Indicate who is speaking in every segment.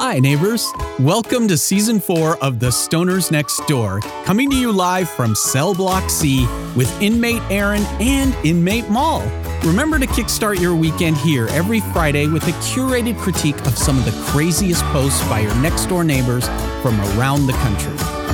Speaker 1: Hi, neighbors. Welcome to Season 4 of The Stoners Next Door, coming to you live from Cell Block C with inmate Aaron and inmate Mal. Remember to kickstart your weekend here every Friday with a curated critique of some of the craziest posts by your next-door neighbors from around the country.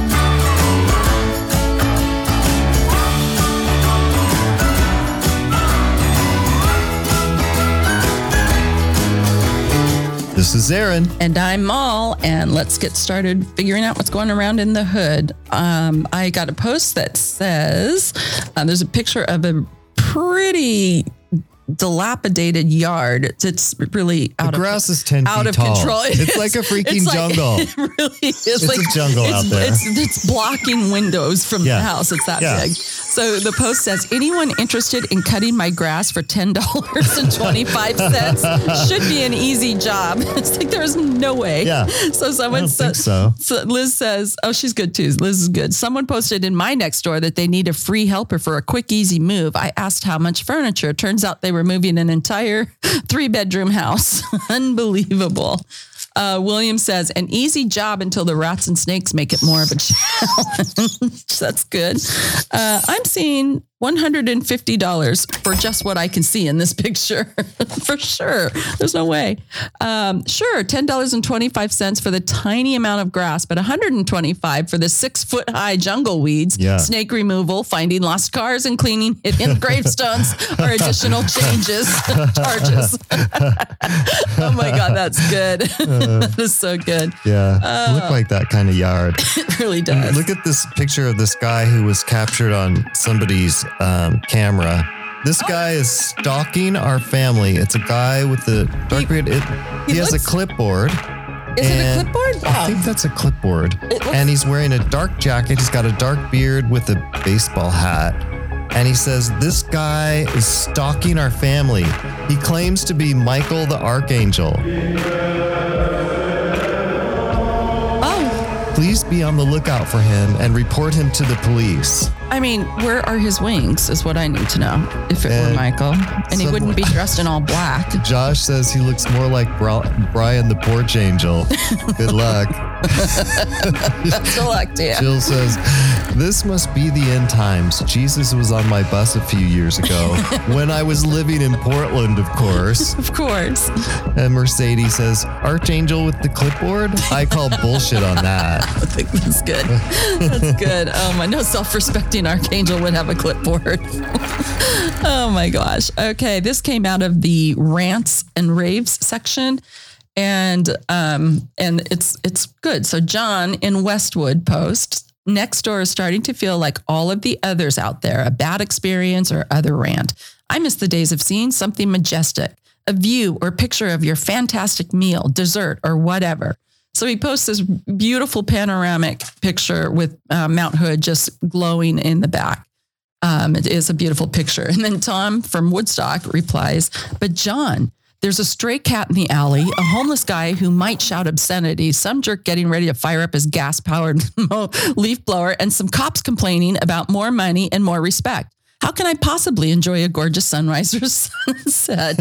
Speaker 2: This is Aaron.
Speaker 3: And I'm Mal, and let's get started figuring out what's going around in the hood. I got a post that says, there's a picture of a pretty dilapidated yard. It's really
Speaker 2: The grass is 10
Speaker 3: out
Speaker 2: feet
Speaker 3: of
Speaker 2: tall.
Speaker 3: control.
Speaker 2: It's like a freaking jungle.
Speaker 3: It really is.
Speaker 2: It's like a jungle out there.
Speaker 3: It's blocking windows from the house. It's that big. So the post says, anyone interested in cutting my grass for $10.25 should be an easy job. It's like there's no way.
Speaker 2: Yeah.
Speaker 3: So someone says, so Liz says, oh, she's good too. Liz is good. Someone posted in my next door that they need a free helper for a quick, easy move. I asked how much furniture. Turns out they were moving an entire 3-bedroom house. Unbelievable. William says, an easy job until the rats and snakes make it more of a challenge. That's good. I'm seeing $150 for just what I can see in this picture. For sure. There's no way. Sure, $10.25 for the tiny amount of grass, but $125 for the 6-foot-high jungle weeds, snake removal, finding lost cars, and cleaning hidden gravestones are additional charges. Oh my God, that's good. That is so good.
Speaker 2: Yeah, look like that kind of yard.
Speaker 3: It really does.
Speaker 2: Look at this picture of this guy who was captured on somebody's camera. This guy is stalking our family. It's a guy with the dark beard. He has a clipboard.
Speaker 3: Is it a clipboard? Wow.
Speaker 2: I think that's a clipboard. And he's wearing a dark jacket. He's got a dark beard with a baseball hat. And he says, this guy is stalking our family. He claims to be Michael the Archangel. Please be on the lookout for him and report him to the police.
Speaker 3: I mean, where are his wings is what I need to know, if it were Michael. And he wouldn't be dressed in all black.
Speaker 2: Josh says he looks more like Brian the Porch Angel. Good luck.
Speaker 3: Good luck, Dan.
Speaker 2: Jill says, this must be the end times. Jesus was on my bus a few years ago when I was living in Portland, of course.
Speaker 3: Of course.
Speaker 2: And Mercedes says, Archangel with the clipboard? I call bullshit on that.
Speaker 3: I think that's good. That's good. No self-respecting Archangel would have a clipboard. Oh my gosh. Okay, this came out of the rants and raves section, and it's good. So John in Westwood posts, next door is starting to feel like all of the others out there, a bad experience or other rant. I miss the days of seeing something majestic, a view or picture of your fantastic meal, dessert, or whatever. So he posts this beautiful panoramic picture with Mount Hood just glowing in the back. It is a beautiful picture. And then Tom from Woodstock replies, but John, there's a stray cat in the alley, a homeless guy who might shout obscenities, some jerk getting ready to fire up his gas-powered leaf blower, and some cops complaining about more money and more respect. How can I possibly enjoy a gorgeous sunrise or sunset?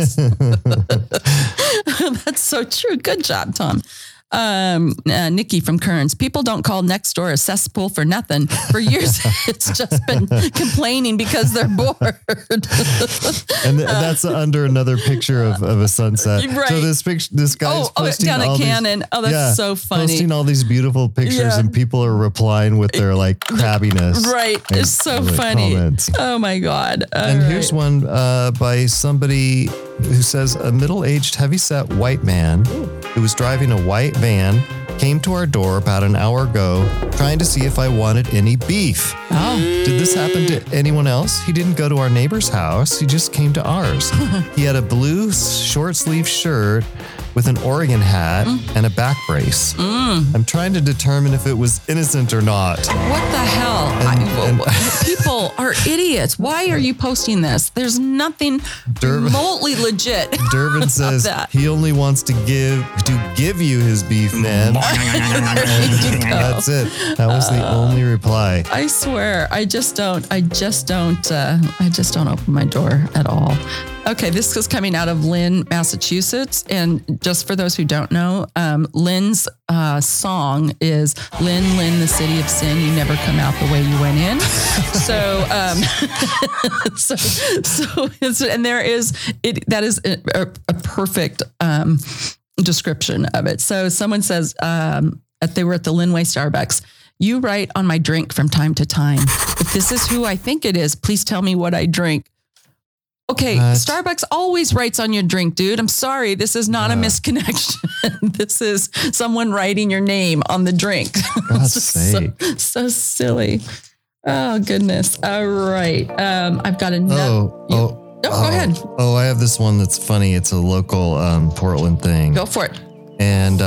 Speaker 3: That's so true. Good job, Tom. Nikki from Kearns. People don't call next door a cesspool for nothing. For years, it's just been complaining because they're bored.
Speaker 2: And that's under another picture of a sunset.
Speaker 3: Right.
Speaker 2: So this guy's posting
Speaker 3: down at Cannon. That's so funny.
Speaker 2: Posting all these beautiful pictures, and people are replying with their crabbiness.
Speaker 3: Right. It's so funny.
Speaker 2: Comments.
Speaker 3: Oh my God.
Speaker 2: Here's one by somebody who says, a middle-aged, heavyset white man who was driving a white van came to our door about an hour ago trying to see if I wanted any beef.
Speaker 3: Oh.
Speaker 2: Did this happen to anyone else? He didn't go to our neighbor's house. He just came to ours. He had a blue short-sleeve shirt with an Oregon hat and a back brace. I'm trying to determine if it was innocent or not.
Speaker 3: What the hell? People are idiots. Why are you posting this? There's nothing remotely legit.
Speaker 2: Durbin says
Speaker 3: that.
Speaker 2: he only wants to give you his beef, man. That's it. That was the only reply.
Speaker 3: I swear, I just don't open my door at all. Okay, this is coming out of Lynn, Massachusetts. And just for those who don't know, Lynn's song is Lynn, Lynn, the city of sin, you never come out the way you went in. That is a perfect description of it. So someone says, they were at the Linway Starbucks. You write on my drink from time to time. If this is who I think it is, please tell me what I drink. Okay, Starbucks always writes on your drink, dude. I'm sorry. This is not a misconnection. This is someone writing your name on the drink.
Speaker 2: God's sake.
Speaker 3: So silly. Oh, goodness. All right. I've got another. Go ahead.
Speaker 2: Oh, I have this one that's funny. It's a local Portland thing.
Speaker 3: Go for it.
Speaker 2: And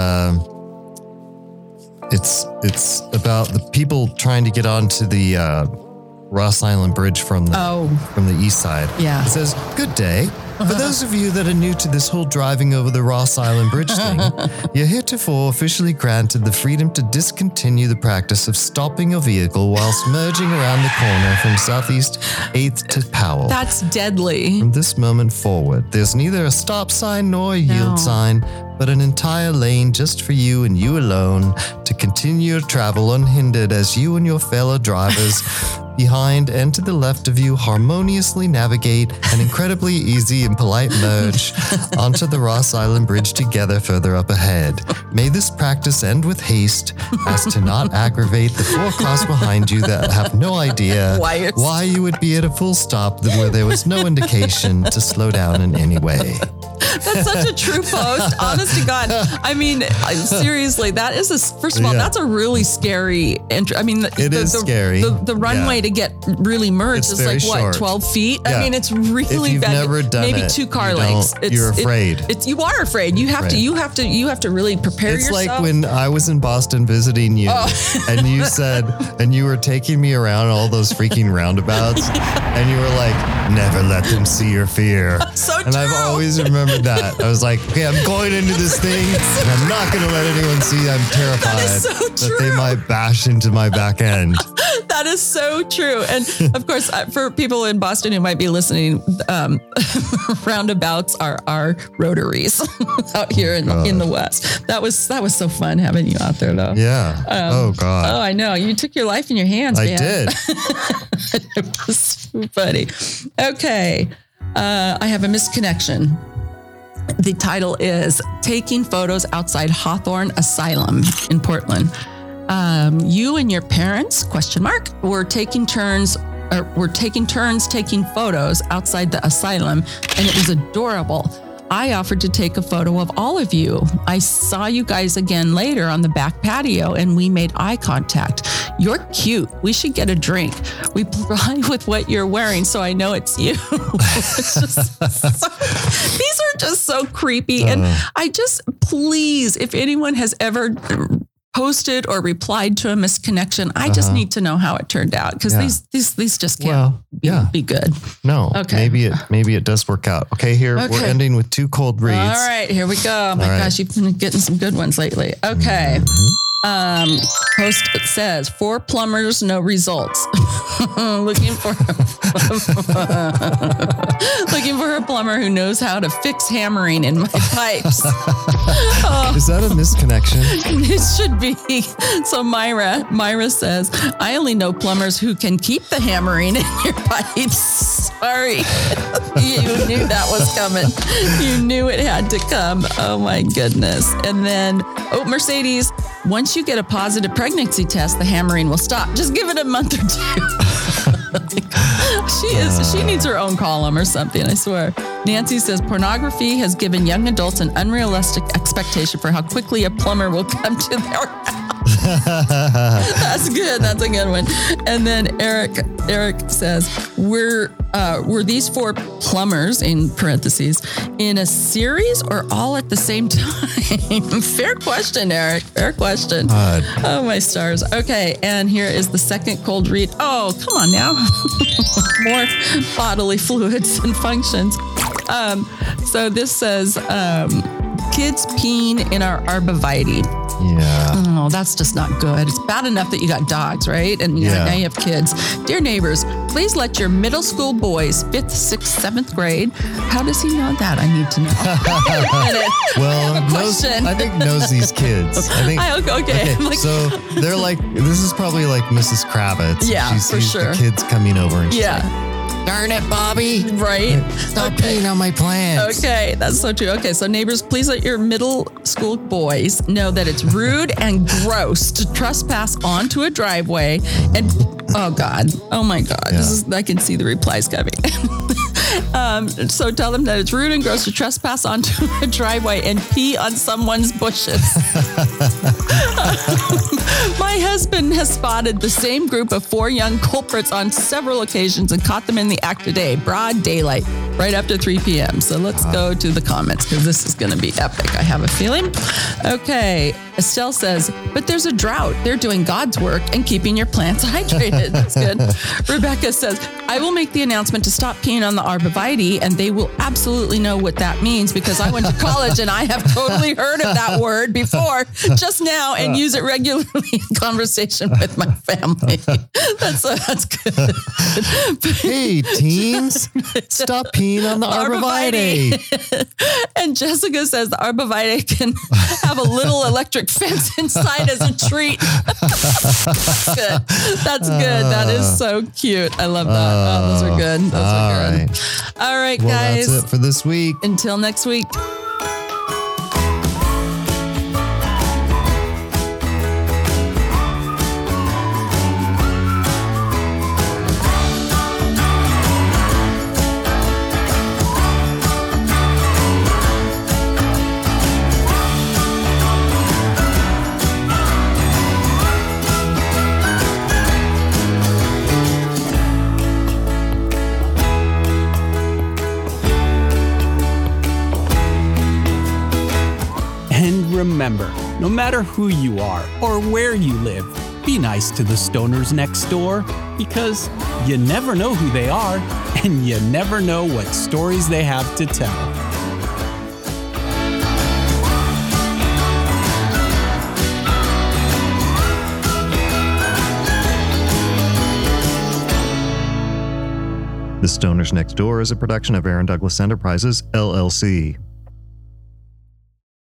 Speaker 2: it's about the people trying to get onto the Ross Island Bridge from the east side.
Speaker 3: Yeah.
Speaker 2: It says, "Good day. For those of you that are new to this whole driving over the Ross Island Bridge thing, you're heretofore officially granted the freedom to discontinue the practice of stopping your vehicle whilst merging around the corner from Southeast 8th to Powell.
Speaker 3: That's deadly.
Speaker 2: From this moment forward, there's neither a stop sign nor a yield sign, but an entire lane just for you and you alone to continue your travel unhindered as you and your fellow drivers behind and to the left of you harmoniously navigate an incredibly easy and polite merge onto the Ross Island Bridge together further up ahead. May this practice end with haste as to not aggravate the four cars behind you that have no idea why you would be at a full stop where there was no indication to slow down in any way."
Speaker 3: That's such a true post. Honest to God. I mean, seriously, that is first of all, that's a really scary entry. I mean,
Speaker 2: it is scary.
Speaker 3: The runway to get really merged is like
Speaker 2: short.
Speaker 3: 12 feet?
Speaker 2: Yeah.
Speaker 3: I mean, it's really
Speaker 2: if you've
Speaker 3: bad.
Speaker 2: Never done
Speaker 3: maybe
Speaker 2: it,
Speaker 3: 2 car lengths.
Speaker 2: You're afraid.
Speaker 3: You are afraid. You have to really prepare yourself.
Speaker 2: It's like when I was in Boston visiting you and you said, and you were taking me around all those freaking roundabouts and you were like, never let them see your fear.
Speaker 3: So
Speaker 2: and I've always remembered that. I was like, okay, I'm going into this thing and I'm not going to let anyone see I'm terrified that they might bash into my back end.
Speaker 3: That is so true. And of course, for people in Boston who might be listening, roundabouts are rotaries out here in the West. That was so fun having you out there, though.
Speaker 2: Yeah. Oh, God.
Speaker 3: Oh, I know. You took your life in your hands, man.
Speaker 2: I did.
Speaker 3: It was so funny. Okay. I have a misconnection. The title is Taking Photos Outside Hawthorne Asylum in Portland. You and your parents, were taking turns taking photos outside the asylum, and it was adorable. I offered to take a photo of all of you. I saw you guys again later on the back patio and we made eye contact. You're cute. We should get a drink. Reply with what you're wearing so I know it's you. These are just so creepy. And please, if anyone has ever posted or replied to a misconnection, I just need to know how it turned out because these just can't be good.
Speaker 2: No. Okay. Maybe it does work out. Okay, we're ending with 2 cold reads.
Speaker 3: All right, here we go. My gosh, you've been getting some good ones lately. Okay. Post says 4 plumbers, no results. looking for a plumber who knows how to fix hammering in my pipes.
Speaker 2: Is that a misconnection?
Speaker 3: It should be. So Myra says, I only know plumbers who can keep the hammering in your pipes. Sorry. You knew that was coming. You knew it had to come. Oh my goodness. And then, Mercedes, once you get a positive pregnancy test, the hammering will stop. Just give it a month or 2. She needs her own column or something, I swear. Nancy says pornography has given young adults an unrealistic expectation for how quickly a plumber will come to their house. That's good. That's a good one. And then Eric says, were these 4 plumbers, in parentheses, in a series or all at the same time? Fair question, Eric. Fair question. Oh, my stars. Okay. And here is the second cold read. Oh, come on now. More bodily fluids and functions. So this says, kids peeing in our arborvitae.
Speaker 2: Yeah.
Speaker 3: Oh, that's just not good. It's bad enough that you got dogs, right? And now you have kids. Dear neighbors, please let your middle school boys, 5th, 6th, 7th grade. How does he know that? I need to know.
Speaker 2: Well, I think knows these kids.
Speaker 3: Okay.
Speaker 2: So they're like, this is probably like Mrs. Kravitz.
Speaker 3: Yeah,
Speaker 2: she sees
Speaker 3: for sure.
Speaker 2: the kids coming over and she's
Speaker 3: Yeah.
Speaker 2: like, darn it, Bobby.
Speaker 3: Right?
Speaker 2: Stop peeing on my plants.
Speaker 3: Okay, that's so true. Okay, so neighbors, please let your middle school boys know that it's rude and gross to trespass onto a driveway. And oh God, oh my God, I can see the replies coming. So tell them that it's rude and gross to trespass onto a driveway and pee on someone's bushes. My husband has spotted the same group of 4 young culprits on several occasions and caught them in the act today, broad daylight, right after 3 p.m. So let's go to the comments because this is going to be epic, I have a feeling. Okay, Estelle says, but there's a drought. They're doing God's work and keeping your plants hydrated. That's good. Rebecca says, I will make the announcement to stop peeing on the arborvitae, and they will absolutely know what that means because I went to college and I have totally heard of that word before just now and use it regularly in conversation with my family. That's good.
Speaker 2: Hey, teens, stop peeing on the arborvitae.
Speaker 3: And Jessica says the arborvitae can have a little electric fence inside as a treat. That's good. That's good. That is so cute. I love that. Those are good. Those are good.
Speaker 2: Right.
Speaker 3: All right,
Speaker 2: Well,
Speaker 3: guys.
Speaker 2: that's it for this week.
Speaker 3: Until next week.
Speaker 1: Remember, no matter who you are or where you live, be nice to the stoners next door because you never know who they are and you never know what stories they have to tell.
Speaker 2: The Stoners Next Door is a production of Aaron Douglas Enterprises, LLC.